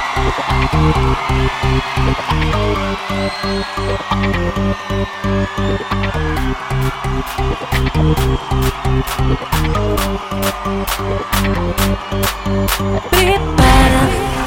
Prepara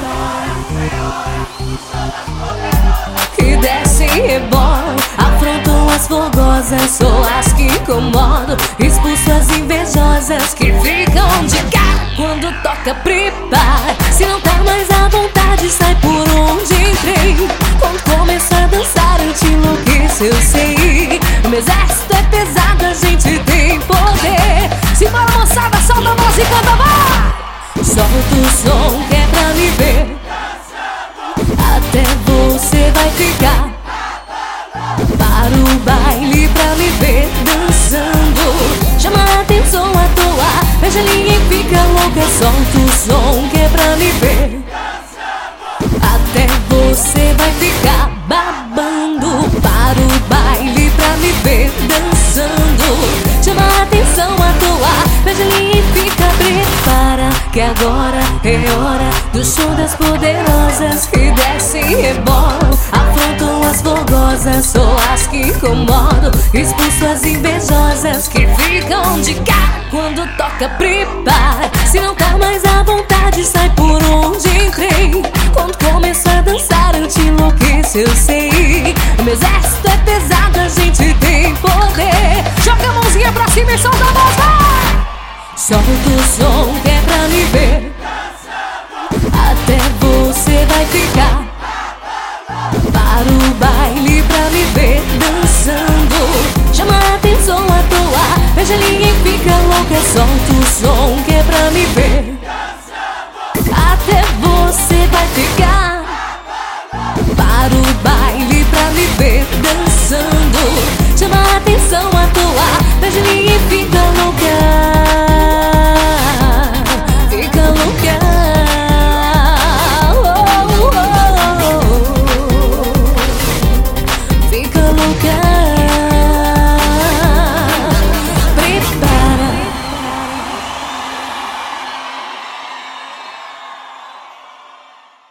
que desce e rebolam, afrontam as fogosas, sou as que incomodam, expulso as invejosas que ficam de cara quando toca. Prepara, se não tá mais à vontade, sai por onde entrei. Quando começar a dançar eu te enlouqueço, eu sei. O meu exército é pesado, a gente tem poder. Simbora moçada, solta a voz e canta, vai! Solta o som que é pra me ver, até você vai ficar. Para o baile pra me ver dançando, chama a atenção à toa, veja ninguém fica louca. Solta o som que é pra me ver, até você vai ficar babando. Para o baile pra me ver dançando, chama a atenção à toa, veja ninguém fica. Prepara que agora é hora do show das poderosas que descem e rebolam, afrontam as fogosas, sou as que incomodam, expulso as invejosas que ficam de cara quando toca. Prepara, se não tá mais à vontade, sai por onde entrei. Quando começar a dançar eu te enlouqueço, eu sei. O meu exército é pesado, a gente tem poder. Joga a mãozinha pra cima e solta a voz, vai! Solta o som que é pra me ver, até você vai ficar. Para o baile pra me ver dançando, chama a atenção à toa, veja ninguém fica louca. Solta